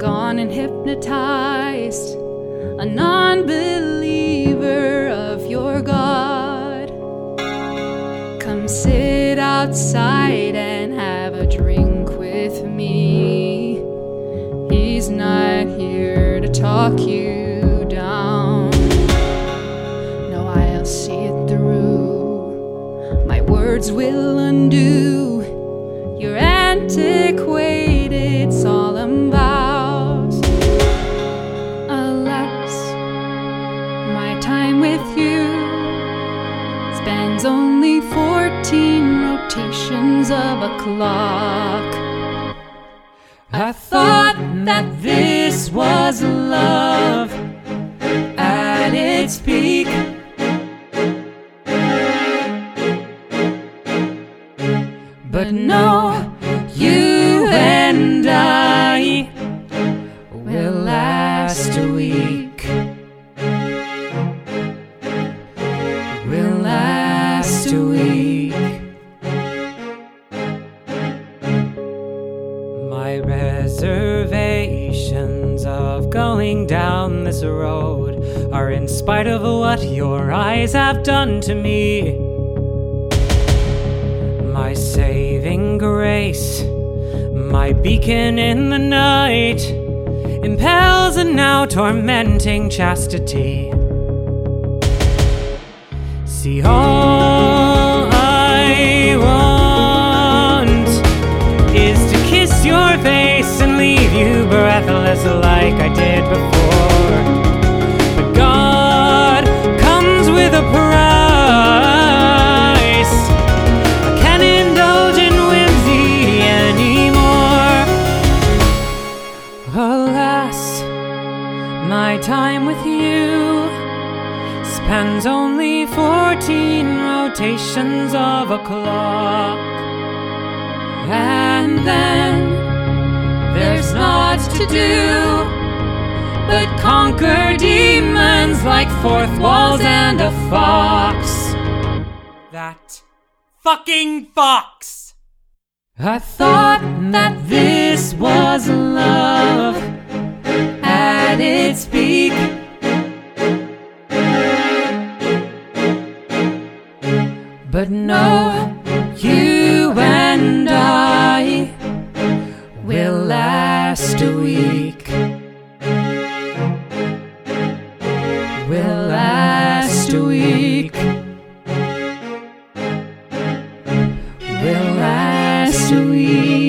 gone and hypnotized a non-believer of your God. Come sit outside and have a drink with me. He's not here to talk you down. No, I'll see it through. My words will undo your antiquated solemn vows. Alas, my time with you spans only 14 rotations of a clock. I thought that this was love at its peak. But no, you and I will last a week. Will last a week. My reservations of going down this road are in spite of what your eyes have done to me. My saving grace, my beacon in the night, impels a now tormenting chastity. See, all I want is to kiss your face and leave you breathless like I did before. But God comes with a price. I can't indulge in whimsy anymore. Alas, my time with you spans only 14 rotations of a clock. And then there's naught to do but conquer demons like fourth walls and a fox. That fucking fox! I thought that this was love at its peak. But no, you and I will last a week. Will last a week. Will last a week.